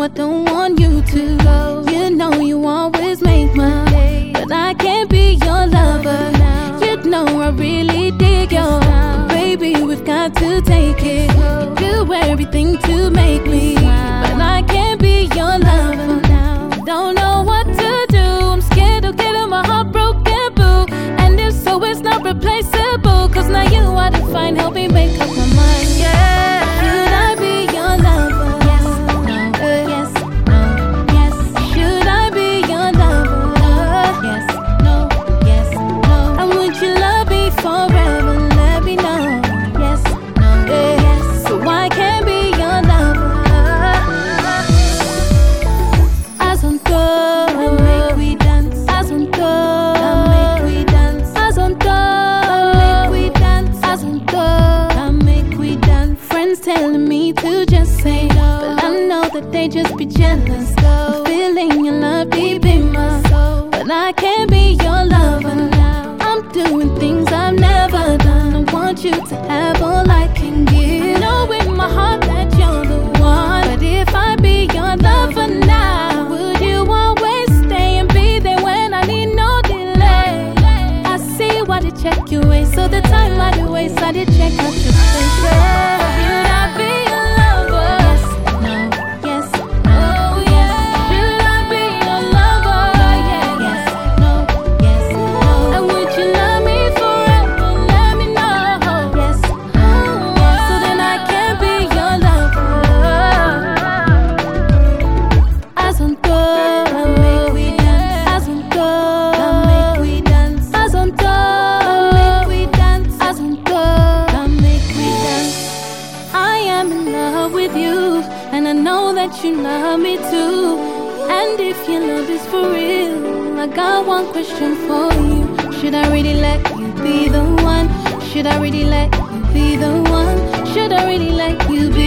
I don't want you to go. You know you always make my day, but I can't be your lover. You know I really dig your baby, we've got to take it. You do everything to make me, but I can't be your lover. Don't know what to do, I'm scared of getting my heart broken, boo. And if so, it's not replaceable, cause now you are the fine, help me make up my mind, yeah. Should I be your lover? Yes, no, yes, no, yes. Should I be your lover? Yes, no, yes, no. And would you love me forever? Let me know. Yes, no, yes. So I can't be your lover. As on go, make we dance. As on go, make we dance. As on go, make we dance. As on go, make we dance. Friends telling me to just say no, but I know that they just be jealous. I'm feeling your love deep in my soul, but I can't be your lover now. I'm doing things I've never done. I want you to have all I can give. Know in my heart that you're the one, but if I be your lover now, would you always stay and be there when I need no delay? I see why they check you away, so the time I do waste, I did check out your face. Yeah. Should I be your lover? Yes, no, yes, oh yeah. Should I be your lover? Yeah, yes, no, yes, no. And would you love me forever? Let me know. Yes, no, yes. So then I can't be your lover. As on go, make we dance. As on go, make we dance. As on go, make we dance. As on go, make we dance. I am in love with you, and I know that you love me too. And if your love is for real, I got one question for you. Should I really let you be the one? Should I really let you be the one? Should I really let you be